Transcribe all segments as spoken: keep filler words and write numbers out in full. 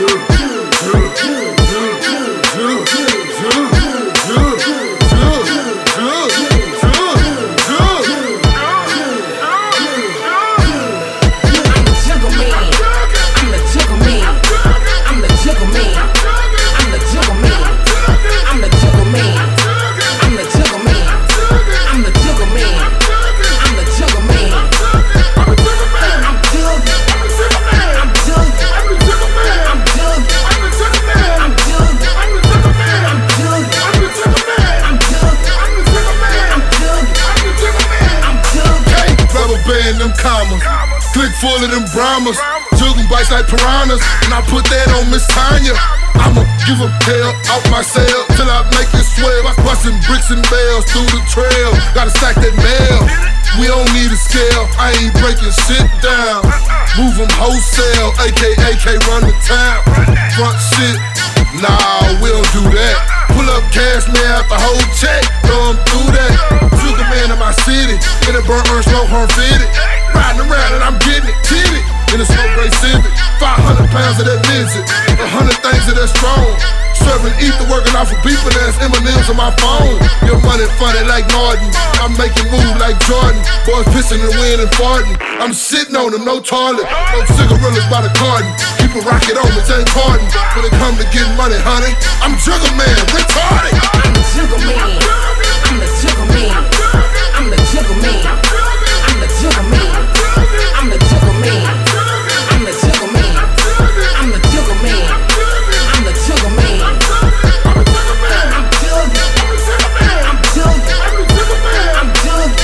Click full of them Brahmas, jugging bites like piranhas, and I put that on Miss Tanya. I'ma give a tail out my cell till I make it swell. Busting bricks and bells through the trail, gotta stack that mail. We don't need a scale, I ain't breaking shit down. Move them wholesale, A K A K run the town. Front shit, nah, we don't do that. Pull up cash, man, out the whole check, throw 'em through that. Sugar man in my city, in a burnt earth, slow horn fitted. Riding around and I'm getting it, get it. In a smoke gray Civic, five hundred pounds of that midget, a hundred things of that strong. Serving ether, working off of beeping ass M and M's on my phone. Your money funny like Martin, I'm making moves like Jordan. Boys pissing and wind and farting, I'm sitting on them, no toilet. No cigarillas by the carton, keep a rocket on me, James Harden. When it come to getting money, honey, I'm Jugger Man, retarded. I'm the Jugger Man, I'm the Jugger Man, I'm the Jugger Man, I'm the Jugger Man, I'm the Jugger Man, I'm the Jugger Man, I'm the Jugger Man, I'm the Jugger Man. I'm jugging, I'm jugging, I'm jugging,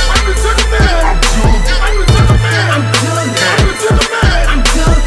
I'm jugging, I'm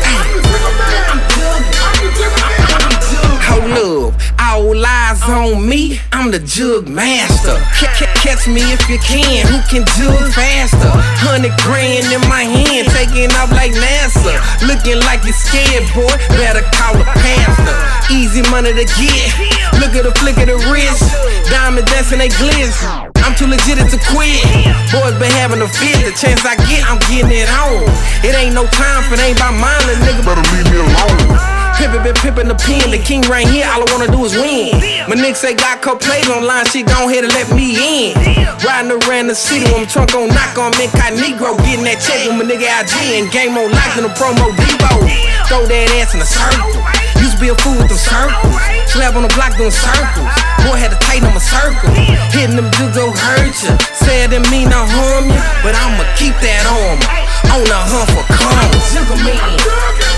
jugging. Hold up, all eyes on me, I'm the jug master. Catch me if you can, who can jug faster? Hundred grand in my hand, taking off like NASA. Looking like you're scared, boy, better call a pastor. Easy money to get, look at the flick of the wrist. Diamond dancing, they glitz. I'm too legit to quit. Boys been having a fit, the chance I get, I'm getting it on. It ain't no time for it, ain't by mine, little nigga, better leave me alone. Pimpin' been pimpin' the pen, the king right here, all I wanna do is win. My niggas say got couple plays online, shit gon' ahead and let me in. Riding around the city with my trunk on knock on Incognito, getting that check with my nigga I G and game on lock in the promo Debo. Throw that ass in a circle, used to be a fool with them circles. Slap on the block doing circles, boy had to tighten on my circle. Hitting them dudes gon' hurt ya, say it didn't mean to harm ya, but I'ma keep that on me. On the hunt for karma. Jugger Man.